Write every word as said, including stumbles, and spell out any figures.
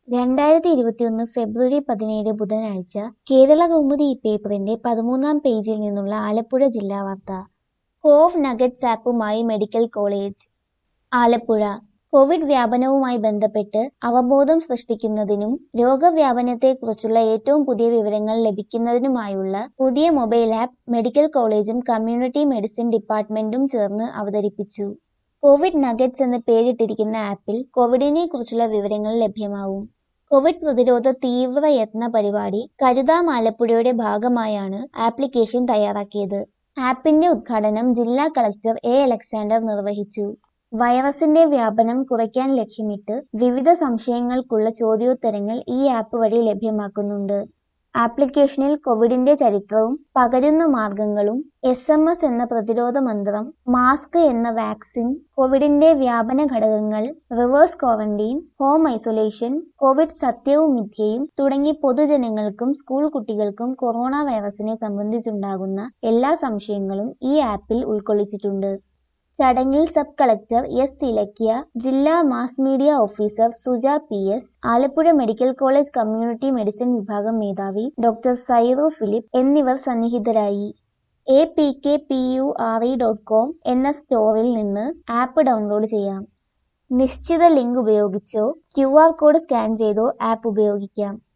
രണ്ടായിരത്തി ഇരുപത്തിയൊന്ന് ഫെബ്രുവരി പതിനേഴ് ബുധനാഴ്ച കേരളകൗമുദി ഈ പേപ്പറിന്റെ പതിമൂന്നാം പേജിൽ നിന്നുള്ള ആലപ്പുഴ ജില്ലാ വാർത്ത. കോവ് നഗറ്റ്സ് ആപ്പുമായി മെഡിക്കൽ കോളേജ്. ആലപ്പുഴ കോവിഡ് വ്യാപനവുമായി ബന്ധപ്പെട്ട് അവബോധം സൃഷ്ടിക്കുന്നതിനും രോഗവ്യാപനത്തെക്കുറിച്ചുള്ള ഏറ്റവും പുതിയ വിവരങ്ങൾ ലഭിക്കുന്നതിനുമായുള്ള പുതിയ മൊബൈൽ ആപ്പ് മെഡിക്കൽ കോളേജും കമ്മ്യൂണിറ്റി മെഡിസിൻ ഡിപ്പാർട്ട്മെന്റും ചേർന്ന് അവതരിപ്പിച്ചു. കോവിഡ് നഗറ്റ്സ് എന്ന് പേരിട്ടിരിക്കുന്ന ആപ്പിൽ കോവിഡിനെ കുറിച്ചുള്ള വിവരങ്ങൾ ലഭ്യമാവും. കോവിഡ് പ്രതിരോധ തീവ്ര യത്ന പരിപാടി കരുതാം ആലപ്പുഴയുടെ ഭാഗമായാണ് ആപ്ലിക്കേഷൻ തയ്യാറാക്കിയത്. ആപ്പിന്റെ ഉദ്ഘാടനം ജില്ലാ കളക്ടർ എ അലക്സാണ്ടർ നിർവഹിച്ചു. വൈറസിന്റെ വ്യാപനം കുറയ്ക്കാൻ ലക്ഷ്യമിട്ട് വിവിധ സംശയങ്ങൾക്കുള്ള ചോദ്യോത്തരങ്ങൾ ഈ ആപ്പ് വഴി ലഭ്യമാക്കുന്നുണ്ട്. ആപ്ലിക്കേഷനിൽ കോവിഡിന്റെ ചരിത്രവും പകരുന്ന മാർഗങ്ങളും, എസ് എം എസ് എന്ന പ്രതിരോധ മന്ത്രം, മാസ്ക് എന്ന വാക്സിൻ, കോവിഡിന്റെ വ്യാപന ഘടകങ്ങൾ, reverse quarantine, home isolation, covid സത്യവും മിഥ്യയും തുടങ്ങി പൊതുജനങ്ങൾക്കും സ്കൂൾ കുട്ടികൾക്കും കൊറോണ വൈറസിനെ സംബന്ധിച്ചുണ്ടാകുന്ന എല്ലാ സംശയങ്ങളും ഈ ആപ്പിൽ ഉൾക്കൊള്ളിച്ചിട്ടുണ്ട്. ചടങ്ങിൽ സബ് കളക്ടർ എസ് ഇലക്കിയ, ജില്ലാ mass media officer Suja P S, Alappuzha medical college community medicine വിഭാഗം മേധാവി ഡോക്ടർ സൈറോ ഫിലിപ്പ് എന്നിവർ സന്നിഹിതരായി. A P K P U R E dot com എന്ന സ്റ്റോറിൽ നിന്ന് ആപ്പ് ഡൗൺലോഡ് ചെയ്യാം. നിശ്ചിത ലിങ്ക് ഉപയോഗിച്ചോ ക്യു ആർ കോഡ് സ്കാൻ ചെയ്തോ ആപ്പ് ഉപയോഗിക്കാം.